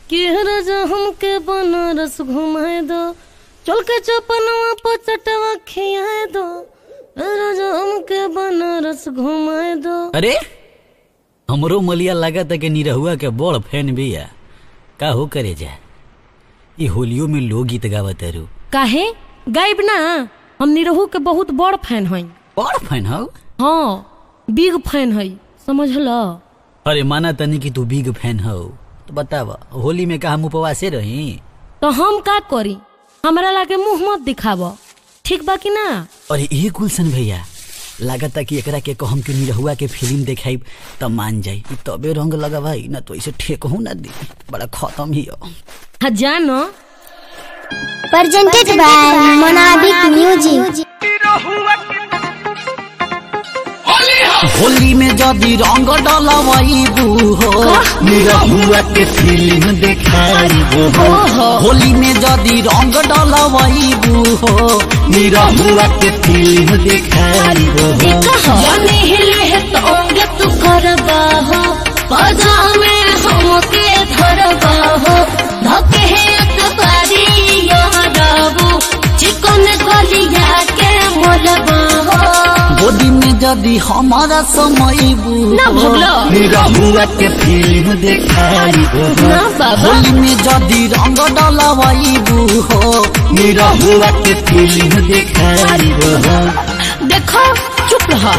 कि राजा हमके बनारस घुमाए दो, चल के चौपनवा पर चटवा खियाए दो, राजा हमके बनारस घुमाए दो। अरे हमरो मलिया लागत है कि निरहुआ के बड़ फैन भी है। का हो करे जा ये होलियो में लोग गीत गावत है। काहे गायब ना, हम निरहु के बहुत बड़ फैन हई। बड़ फैन हो? हाँ बिग फैन हई, समझला? अरे माना तनी कि तू बिग फैन हो तो बतावा होली में का हम उपवासे रही? तो हम का करी, हमरा लागे मुंह मत दिखावा, ठीक बा कि ना? अरे ये गुलशन भैया लागत कि एकरा के कहम के निरहुआ के फिल्म देखाई तब मान जाई, तबे रंग लगा भाई ना तो ऐसे ठेक हो ना दी, बड़ा खत्म ही हो। हाँ जानो presented by Monadic Music। Holi में जदी रंग डलवाईबू हो निरहुआ के फिल्म देखाईबू हो। होली में जदी रंग डलवाईबू हो निरहुआ के फिल्म देखाईबू हो। जाने हिले है तो अंग तू करबा हो, पजामे हमके धरबा हो, धके है अतबारी याराबू, चिकन गलिया के मोलबा हो। गोदी में जदी हमारा समयबू निरहुआ के फिल्म देखाईबू हो। होली में जदी रंग डलवाईबू हो निरहुआ के फिल्म देखाईबू हो। देखो चुप रहा।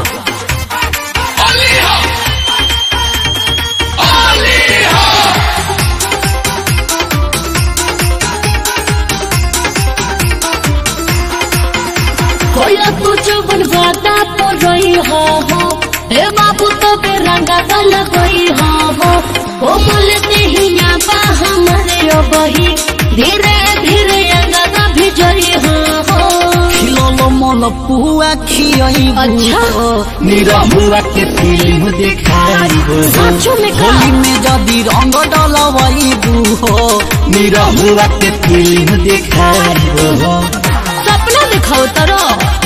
कोया कुछ बनवाता तो रही हो, हे बाबू तो बेरंगा गल गई हो, कोमल देहिया बा हमरे बही, धीरे धीरे अंगा भिजई हो। खिलो मोल पुआ खियाईबू हो निरहुआ के फिल्म देखाईबू हो। होली में जदी रंग डलवाईबू हो निरहुआ के फिल्म देखाईबू हो। सपना दिखाओ तरो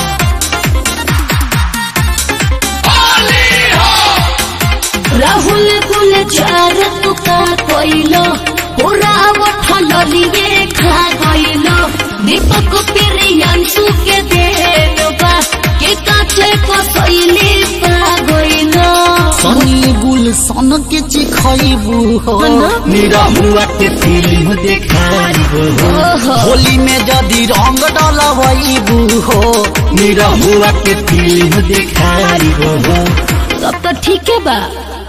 राहुल कुल चार तुका कोइलो, पूरा उठल लिए खा गइलो, दीपक प्रियांशु के देलबा के काचे को सैली पा गइलो। सनी गुलशन के चिखाईबू हो निरहुआ के फिल्म देखाईबू हो। होली में जदी रंग डलवाईबू हो निरहुआ के फिल्म देखाईबू हो। सब तो ठीक है बा।